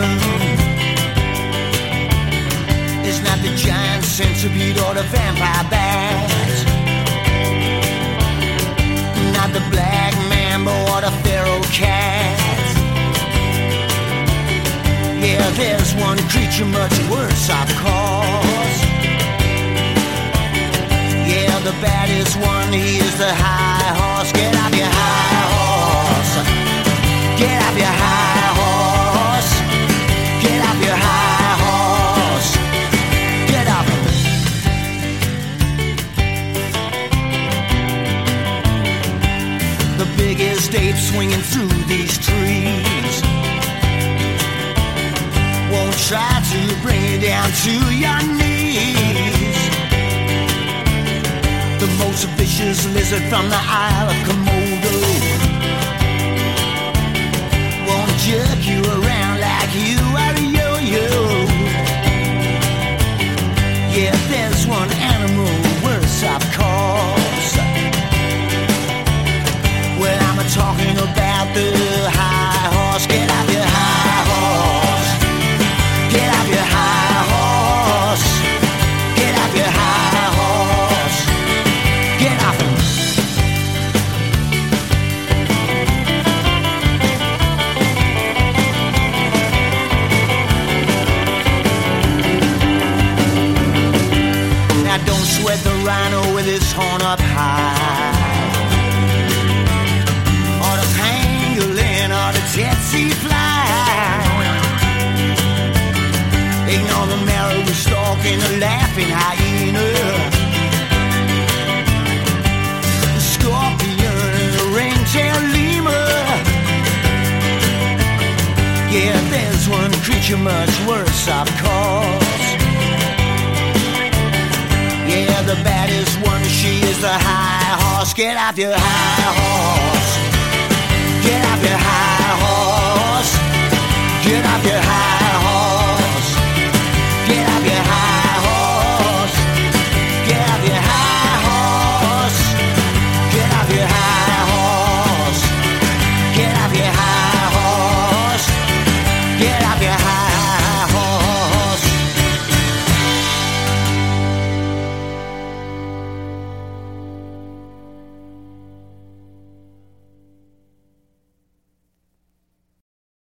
baboon. It's not the giant centipede or the vampire bat, not the black mamba or the feral cat. Yeah, there's one creature much worse, of course. Yeah, the baddest one, he is the high horse. Get off your high horse. Get off your high horse. Get off your high horse. Get off. The biggest ape swinging through these trees won't try to bring you down to your knees. The most vicious lizard from the Isle of Komodo won't jerk you around like you are a yo-yo. Yeah, there's one animal worse, of course. Well, I'm talking about the high horse. Get off your high horse. Get off your high horse. Get off your high horse. Get off him. Now don't sweat the rhino with his horn up high, or the pangolin, or the tsetse fly. Ignore the marrow stalk and the laughing hyena, the scorpion and the ring-tailed lemur. Yeah, there's one creature much worse, of course. Yeah, the baddest one, she is the high horse. Get off your high horse.